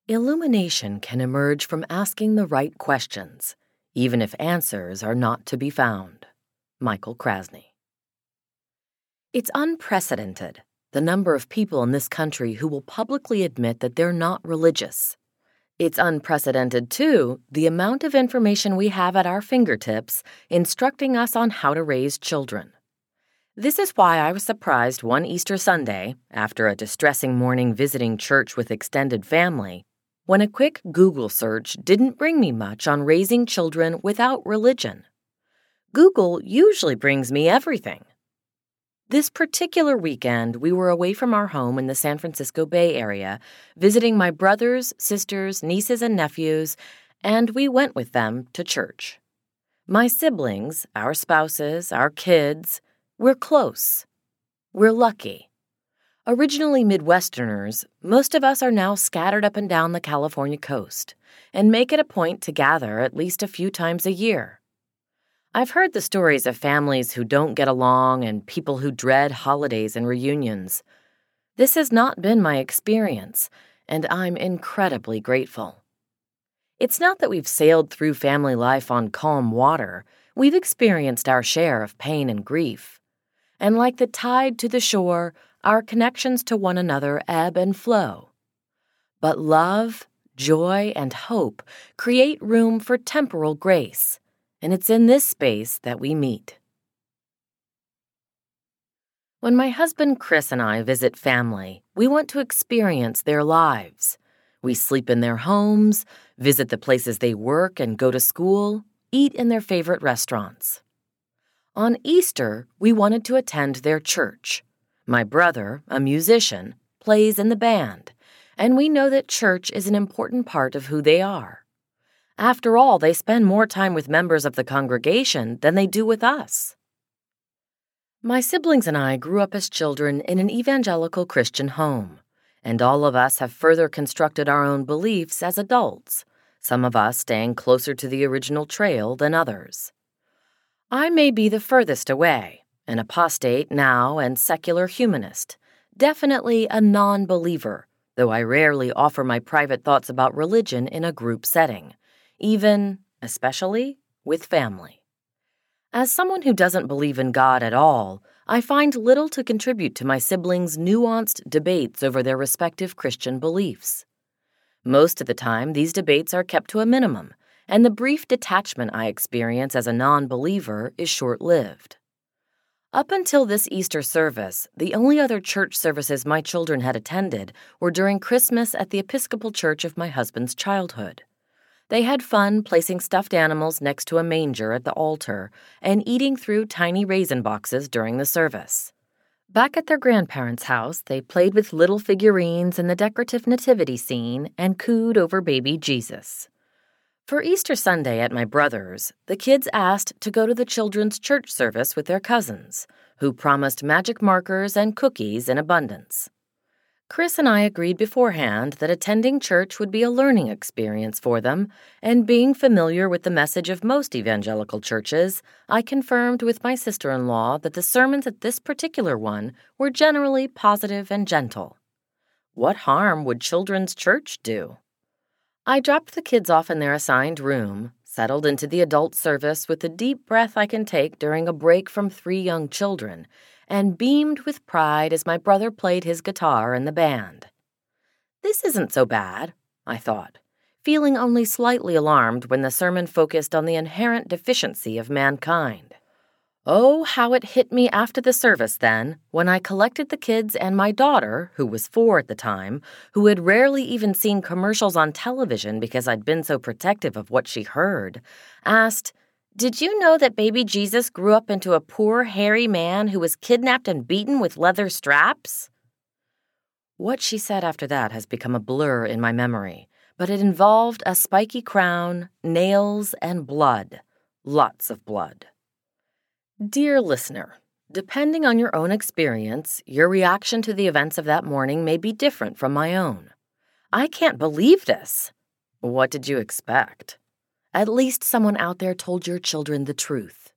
Illumination can emerge from asking the right questions, even if answers are not to be found. Michael Krasny. It's unprecedented, the number of people in this country who will publicly admit that they're not religious. It's unprecedented, too, the amount of information we have at our fingertips instructing us on how to raise children. This is why I was surprised one Easter Sunday, after a distressing morning visiting church with extended family, when a quick Google search didn't bring me much on raising children without religion. Google usually brings me everything. This particular weekend, we were away from our home in the San Francisco Bay Area, visiting my brothers, sisters, nieces, and nephews, and we went with them to church. My siblings, our spouses, our kids, we're close. We're lucky. Originally Midwesterners, most of us are now scattered up and down the California coast and make it a point to gather at least a few times a year. I've heard the stories of families who don't get along and people who dread holidays and reunions. This has not been my experience, and I'm incredibly grateful. It's not that we've sailed through family life on calm water. We've experienced our share of pain and grief. And like the tide to the shore, our connections to one another ebb and flow. But love, joy, and hope create room for temporal grace, and it's in this space that we meet. When my husband Chris and I visit family, we want to experience their lives. We sleep in their homes, visit the places they work and go to school, eat in their favorite restaurants. On Easter, we wanted to attend their church. My brother, a musician, plays in the band, and we know that church is an important part of who they are. After all, they spend more time with members of the congregation than they do with us. My siblings and I grew up as children in an evangelical Christian home, and all of us have further constructed our own beliefs as adults, some of us staying closer to the original trail than others. I may be the furthest away, an apostate now and secular humanist, definitely a non-believer, though I rarely offer my private thoughts about religion in a group setting, especially, with family. As someone who doesn't believe in God at all, I find little to contribute to my siblings' nuanced debates over their respective Christian beliefs. Most of the time, these debates are kept to a minimum, and the brief detachment I experience as a non-believer is short-lived. Up until this Easter service, the only other church services my children had attended were during Christmas at the Episcopal Church of my husband's childhood. They had fun placing stuffed animals next to a manger at the altar and eating through tiny raisin boxes during the service. Back at their grandparents' house, they played with little figurines in the decorative nativity scene and cooed over baby Jesus. For Easter Sunday at my brother's, the kids asked to go to the children's church service with their cousins, who promised magic markers and cookies in abundance. Chris and I agreed beforehand that attending church would be a learning experience for them, and being familiar with the message of most evangelical churches, I confirmed with my sister-in-law that the sermons at this particular one were generally positive and gentle. What harm would children's church do? I dropped the kids off in their assigned room, settled into the adult service with the deep breath I can take during a break from 3 young children, and beamed with pride as my brother played his guitar in the band. This isn't so bad, I thought, feeling only slightly alarmed when the sermon focused on the inherent deficiency of mankind. Oh, how it hit me after the service then, when I collected the kids and my daughter, who was 4 at the time, who had rarely even seen commercials on television because I'd been so protective of what she heard, asked, "Did you know that baby Jesus grew up into a poor, hairy man who was kidnapped and beaten with leather straps?" What she said after that has become a blur in my memory, but it involved a spiky crown, nails, and blood. Lots of blood. Dear listener, depending on your own experience, your reaction to the events of that morning may be different from my own. I can't believe this. What did you expect? At least someone out there told your children the truth.